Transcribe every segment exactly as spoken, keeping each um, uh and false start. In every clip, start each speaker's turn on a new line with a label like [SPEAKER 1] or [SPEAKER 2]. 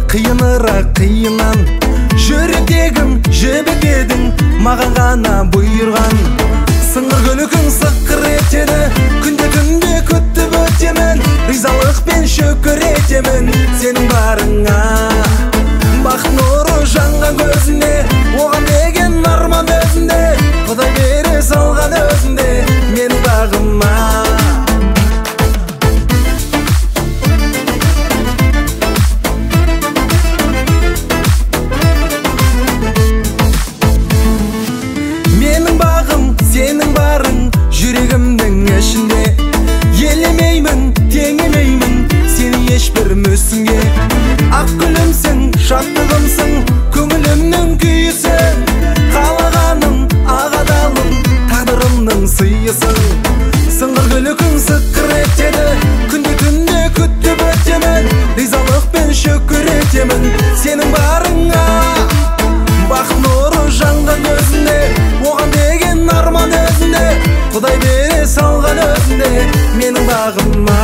[SPEAKER 1] қиынырақ қиыннан жүректегім жібек едің, маған ғана бұйырған. Сыңғыр күлкің сыққыр етеді, күнде түнде күтіп өтемін, ризалықпен шүкір етемін сенің барыңа. Бақыт нұры жанған көзінде, оған деген арман өзінде, Құдай бере салған өзінде менің бағыма. Менің бағым, сенің барың жүрегімнің ішінде, елемеймін, теңемеймін сені ешбір мүсінге. Ақ күлімсің, шаттығымсың, көңілімнің күйісің, қалағаным, ағадалым, тағдырымның сыйысың. Сыңғыр күлкің сыққыр етеді, күнде түнде күтіп өтемін, ризалықпен шүкір етемін сенің барыңа. Бақыт нұры жанған көзінде, оған деген арман өзінде, Құдай бере салған өзінде менің бағыма.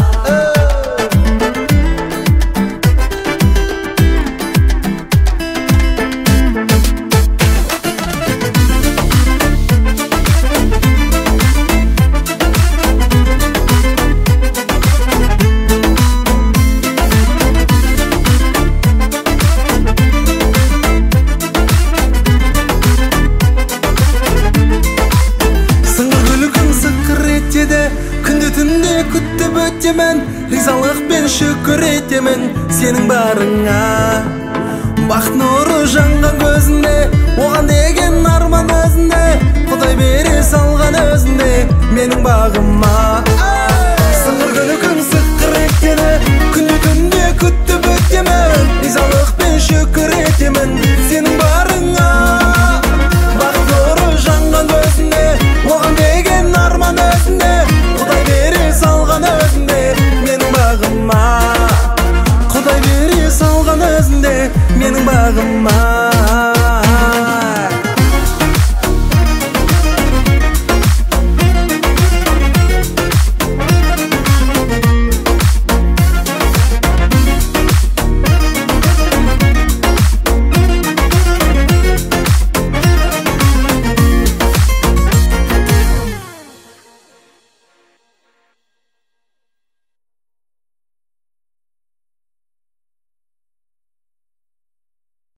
[SPEAKER 1] Күнде түнде күтіп өтемін, ризалықпен шүкір етемін сенің барыңа. Бақыт нұры жанған көзінде, оған деген арман өзінде, Құдай бере салған өзінде менің бағыма. Сыңғыр күлкің сыққыр етеді, күнде түнде күтіп өтемін, ризалықпен шүкір етемін сенің барыңа. Бақыт нұры жанған көзінде, оған деген арман өзінде, Құдай бере салған өзінде менің бағыма. Құдай бере салған өзінде менің бағыма.